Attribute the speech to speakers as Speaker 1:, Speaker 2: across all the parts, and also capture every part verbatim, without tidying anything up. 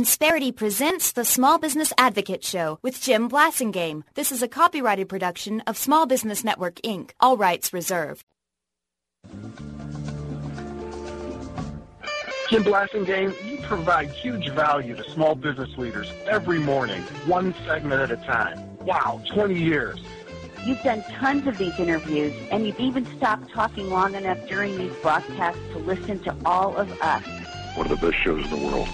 Speaker 1: Insperity presents the Small Business Advocate Show with Jim Blasingame. This is a copyrighted production of Small Business Network, Incorporated. All rights reserved.
Speaker 2: Jim Blasingame, you provide huge value to small business leaders every morning, one segment at a time. Wow, twenty years.
Speaker 3: You've done tons of these interviews, and you've even stopped talking long enough during these broadcasts to listen to all of us.
Speaker 4: One of the best shows in the world.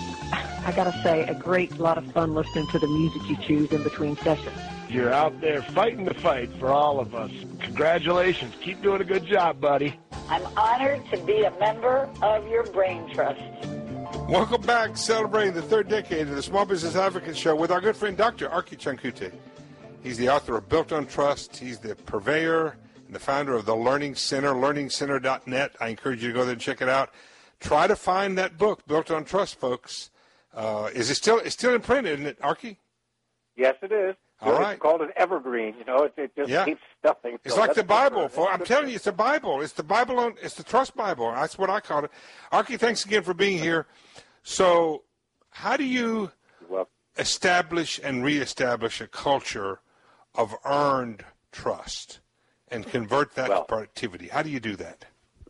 Speaker 5: I gotta say, a great lot of fun listening to the music you choose in between sessions.
Speaker 6: You're out there fighting the fight for all of us. Congratulations. Keep doing a good job, buddy.
Speaker 7: I'm honored to be a member of your Brain Trust.
Speaker 8: Welcome back, celebrating the third decade of the Small Business Advocate Show with our good friend Doctor Archie Chankute. He's the author of Built on Trust. He's the purveyor and the founder of the Learning Center, learning center dot net. I encourage you to go there and check it out. Try to find that book, Built on Trust, folks. Uh, is it still it's still in print, isn't it, Archie?
Speaker 9: Yes, it is.
Speaker 8: All
Speaker 9: it's
Speaker 8: right.
Speaker 9: called an evergreen. You know, it, it just
Speaker 8: yeah.
Speaker 9: keeps stuffing.
Speaker 8: It's
Speaker 9: so
Speaker 8: like the Bible.
Speaker 9: For,
Speaker 8: I'm telling you, it's the Bible. It's the Bible. On, it's the Trust Bible. That's what I call it. Archie, thanks again for being here. So, how do you establish and reestablish a culture of earned trust and convert that
Speaker 9: well,
Speaker 8: to productivity? How do you do that?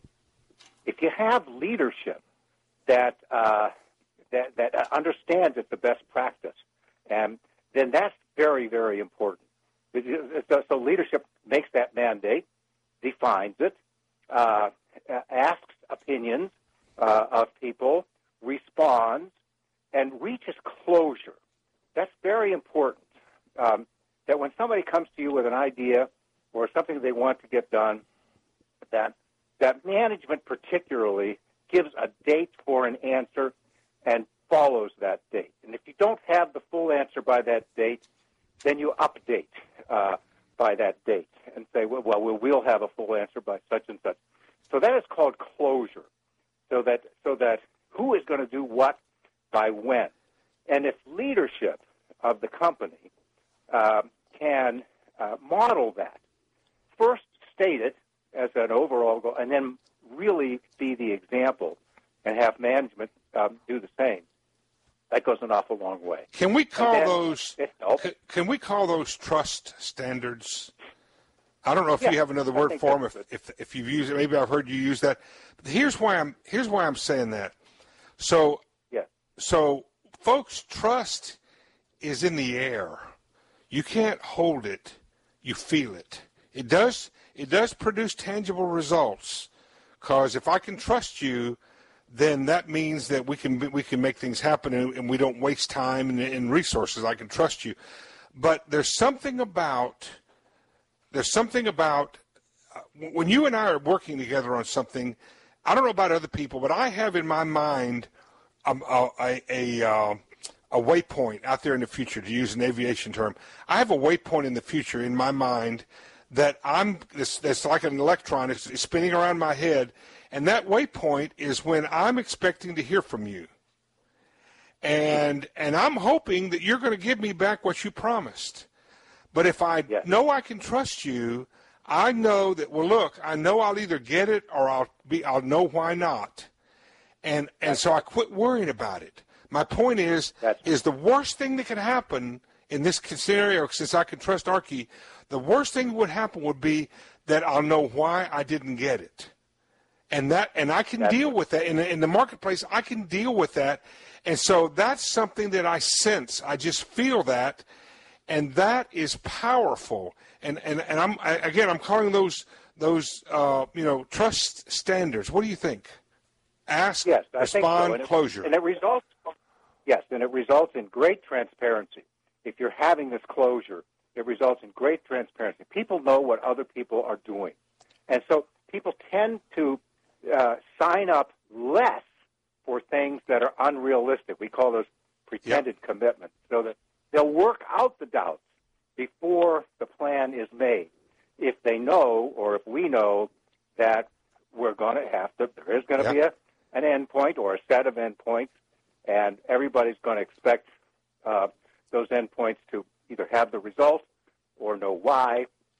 Speaker 9: If you have leadership that uh, that that understands it's the best practice, and then that's very, very important. So, so leadership makes that mandate, defines it, uh, asks opinions uh, of people, responds, and reaches closure. That's very important. Um, that when somebody comes to you with an idea or something they want to get done, that that management particularly gives a date for an answer and follows that date. And if you don't have the full answer by that date, then you update uh, by that date and say, well, well, we'll have a full answer by such and such. So that is called closure. So that so that who is going to do what by when. And if leadership of the company uh, can uh, model that, first state it as an overall goal, and then really be the example and have management um, do the same, that goes an awful long way.
Speaker 8: Can we call
Speaker 9: then,
Speaker 8: those? Can, can we call those trust standards? I don't know if
Speaker 9: yeah,
Speaker 8: you have another word for them. If, if if you've used it, maybe I've heard you use that. But here's why I'm here's why I'm saying that. So
Speaker 9: yeah.
Speaker 8: So folks, trust is in the air. You can't hold it. You feel it. It does. It does produce tangible results. Because if I can trust you, then that means that we can we can make things happen and, and we don't waste time and, and resources. I can trust you. But there's something about there's something about uh, when you and I are working together on something. I don't know about other people, but I have in my mind um, a a, a, uh, a waypoint out there in the future, to use an aviation term. I have a waypoint in the future in my mind that I'm it's, it's like an electron. It's, it's spinning around my head. And that waypoint is when I'm expecting to hear from you. And and I'm hoping that you're going to give me back what you promised. But if I
Speaker 9: yes.
Speaker 8: know I can trust you, I know that, well, look, I know I'll either get it or I'll be I'll know why not. And and so I quit worrying about it. My point is,
Speaker 9: That's
Speaker 8: is the worst thing that could happen in this scenario, since I can trust Archie, the worst thing that would happen would be that I'll know why I didn't get it. And that, and I can
Speaker 9: that's
Speaker 8: deal with that in the, in the marketplace. I can deal with that, and so that's something that I sense. I just feel that, and that is powerful. And and and I'm I, again, I'm calling those those uh, you know trust standards. What do you think? Ask,
Speaker 9: yes, I
Speaker 8: respond,
Speaker 9: think so. and
Speaker 8: closure,
Speaker 9: it, and it results. Yes, and it results in great transparency. If you're having this closure, it results in great transparency. People know what other people are doing, and so people tend to Uh, sign up less for things that are unrealistic. We call those pretended yep. commitments, so that they'll work out the doubts before the plan is made. If they know, or if we know, that we're going to have to, there is going to yep. be a, an endpoint or a set of endpoints, and everybody's going to expect uh, those endpoints to either have the result or know why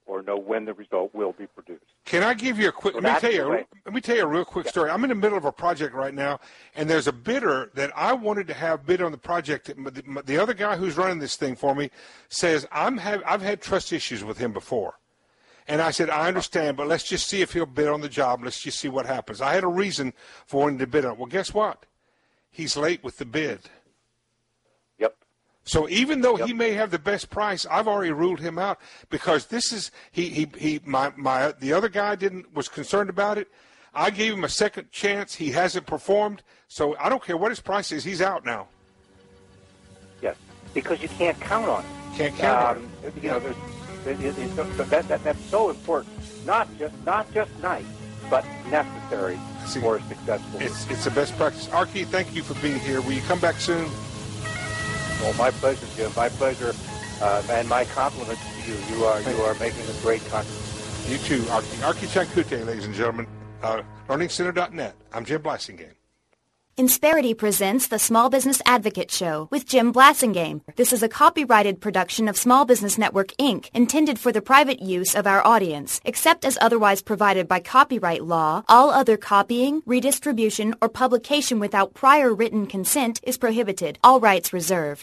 Speaker 9: or know when the result will be produced.
Speaker 8: Can I give you a quick?
Speaker 9: So
Speaker 8: let me tell you.
Speaker 9: the way.
Speaker 8: Let me tell you a real quick
Speaker 9: Yeah.
Speaker 8: story. I'm in the middle of a project right now, and there's a bidder that I wanted to have bid on the project. The, the other guy who's running this thing for me says I'm have I've had trust issues with him before, and I said I understand, but let's just see if he'll bid on the job. Let's just see what happens. I had a reason for wanting to bid on it. Well, guess what? He's late with the bid.
Speaker 9: Yep.
Speaker 8: So even though
Speaker 9: Yep.
Speaker 8: he may have the best price, I've already ruled him out because this is he he, he my, my the other guy didn't was concerned about it. I gave him a second chance. He hasn't performed, so I don't care what his price is. He's out now.
Speaker 9: Yes, because you can't count on it.
Speaker 8: Can't count
Speaker 9: um,
Speaker 8: on it.
Speaker 9: You know, there's, there's, there's, so that, that, that's so important. Not just not just nice, but necessary
Speaker 8: See,
Speaker 9: for a successful.
Speaker 8: It's it's the best practice. Archie, thank you for being here. Will you come back soon?
Speaker 9: Well, my pleasure, Jim. My pleasure, uh, and my compliments to you. You are you are making a great contribution.
Speaker 8: You too, Archie. Archie Chankute, ladies and gentlemen. Uh, learning center dot net. I'm Jim Blasingame.
Speaker 1: Insperity presents the Small Business Advocate Show with Jim Blasingame. This is a copyrighted production of Small Business Network, Incorporated, intended for the private use of our audience. Except as otherwise provided by copyright law, all other copying, redistribution, or publication without prior written consent is prohibited. All rights reserved.